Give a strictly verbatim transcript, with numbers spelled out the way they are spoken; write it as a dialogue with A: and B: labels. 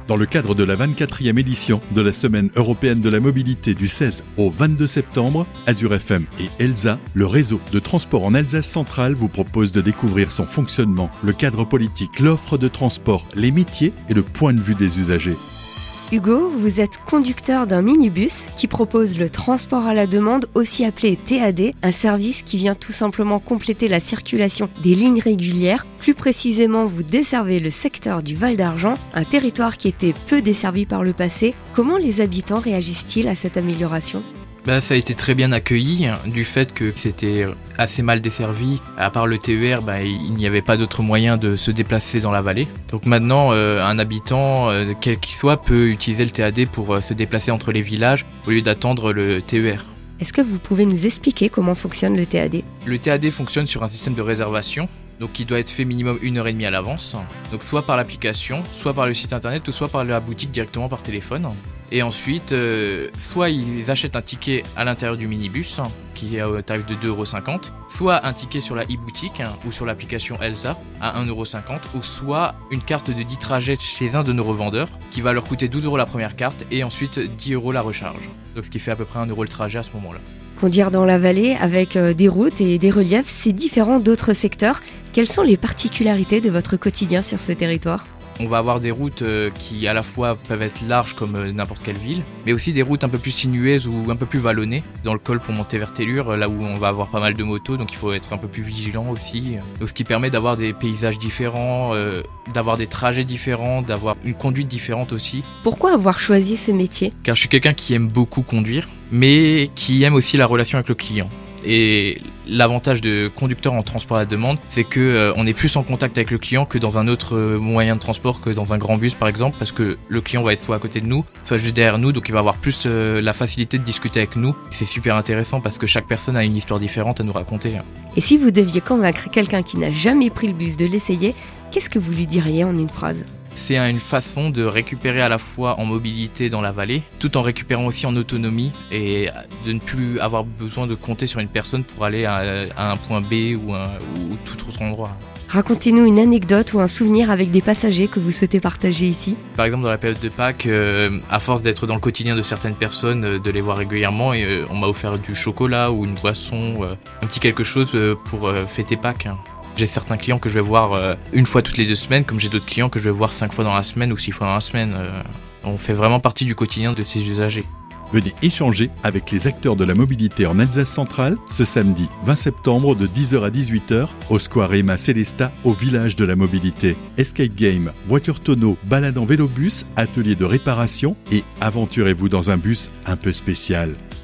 A: Dans le cadre de la vingt-quatrième édition de la Semaine européenne de la mobilité du seize au vingt-deux septembre, Azure F M et ELSA, le réseau de transport en Alsace centrale, vous propose de découvrir son fonctionnement, le cadre politique, l'offre de transport, les métiers et le point de vue des usagers.
B: Hugo, vous êtes conducteur d'un minibus qui propose le transport à la demande, aussi appelé T A D, un service qui vient tout simplement compléter la circulation des lignes régulières. Plus précisément, vous desservez le secteur du Val d'Argent, un territoire qui était peu desservi par le passé. Comment les habitants réagissent-ils à cette amélioration ?
C: Bah, ça a été très bien accueilli du fait que c'était assez mal desservi. À part le T E R, bah, il n'y avait pas d'autre moyen de se déplacer dans la vallée. Donc maintenant, euh, un habitant, euh, quel qu'il soit, peut utiliser le T A D pour euh, se déplacer entre les villages au lieu d'attendre le T E R.
B: Est-ce que vous pouvez nous expliquer comment fonctionne le T A D ?
C: Le T A D fonctionne sur un système de réservation, donc qui doit être fait minimum une heure et demie à l'avance. Donc soit par l'application, soit par le site internet, ou soit par la boutique directement par téléphone. Et ensuite, euh, soit ils achètent un ticket à l'intérieur du minibus, qui est au tarif de deux euros cinquante, soit un ticket sur la e-boutique ou sur l'application ELSA à un euro cinquante, ou soit une carte de dix trajets chez un de nos revendeurs, qui va leur coûter douze euros la première carte et ensuite dix euros la recharge. Donc ce qui fait à peu près un euro le trajet à ce moment-là.
B: Conduire dans la vallée avec des routes et des reliefs, c'est différent d'autres secteurs. Quelles sont les particularités de votre quotidien sur ce territoire ?
C: On va avoir des routes qui à la fois peuvent être larges comme n'importe quelle ville, mais aussi des routes un peu plus sinueuses ou un peu plus vallonnées. Dans le col pour monter vers Tellure, là où on va avoir pas mal de motos, donc il faut être un peu plus vigilant aussi. Donc ce qui permet d'avoir des paysages différents, euh, d'avoir des trajets différents, d'avoir une conduite différente aussi.
B: Pourquoi avoir choisi ce métier ?
C: Car je suis quelqu'un qui aime beaucoup conduire, mais qui aime aussi la relation avec le client. Et l'avantage de conducteur en transport à la demande, c'est que euh, on est plus en contact avec le client que dans un autre euh, moyen de transport, que dans un grand bus par exemple, parce que le client va être soit à côté de nous, soit juste derrière nous, donc il va avoir plus euh, la facilité de discuter avec nous. C'est super intéressant parce que chaque personne a une histoire différente à nous raconter.
B: Et si vous deviez convaincre quelqu'un qui n'a jamais pris le bus de l'essayer, qu'est-ce que vous lui diriez en une phrase ?
C: C'est une façon de récupérer à la fois en mobilité dans la vallée, tout en récupérant aussi en autonomie et de ne plus avoir besoin de compter sur une personne pour aller à, à un point B ou, un, ou tout autre endroit.
B: Racontez-nous une anecdote ou un souvenir avec des passagers que vous souhaitez partager ici.
C: Par exemple, dans la période de Pâques, euh, à force d'être dans le quotidien de certaines personnes, euh, de les voir régulièrement, et, euh, on m'a offert du chocolat ou une boisson, euh, un petit quelque chose euh, pour euh, fêter Pâques. J'ai certains clients que je vais voir euh, une fois toutes les deux semaines, comme j'ai d'autres clients que je vais voir cinq fois dans la semaine ou six fois dans la semaine. Euh, on fait vraiment partie du quotidien de ces usagers.
A: Venez échanger avec les acteurs de la mobilité en Alsace centrale ce samedi vingt septembre de dix heures à dix-huit heures au Square Emma Célestat au village de la mobilité. Escape game, voiture tonneau, balade en vélo-bus, atelier de réparation et aventurez-vous dans un bus un peu spécial.